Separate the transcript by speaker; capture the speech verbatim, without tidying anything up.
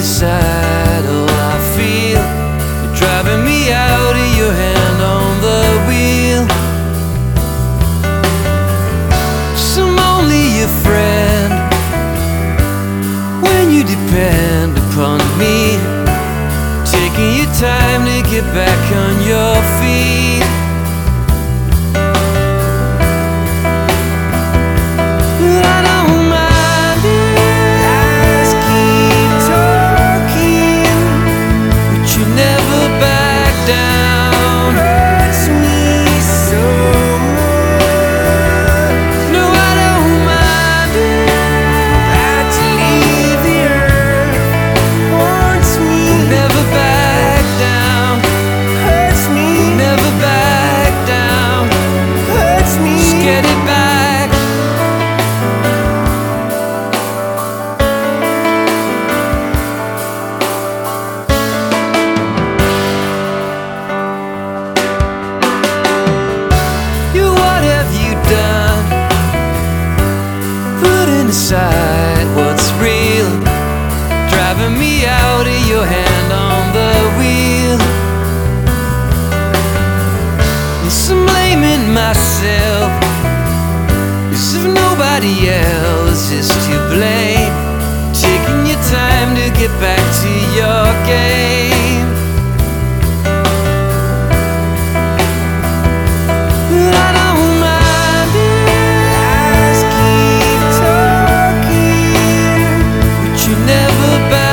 Speaker 1: decide how I feel. You're driving me out of your hand on the wheel. So I'm only your friend when you depend upon me, taking your time to get back on your feet. But I don't mind it, just keep talking, but you never back down. Hurts me so much. No, I don't mind it. Had to leave the earth. Wants me, never back down. Hurts me, never back down. Hurts me, just get it back. Decide what's real, driving me out of your hand on the wheel. Yes, I'm blaming myself, 'cause if nobody else is to blame, taking your time to get back to your game. But I don't mind it, just keep talking, you never back.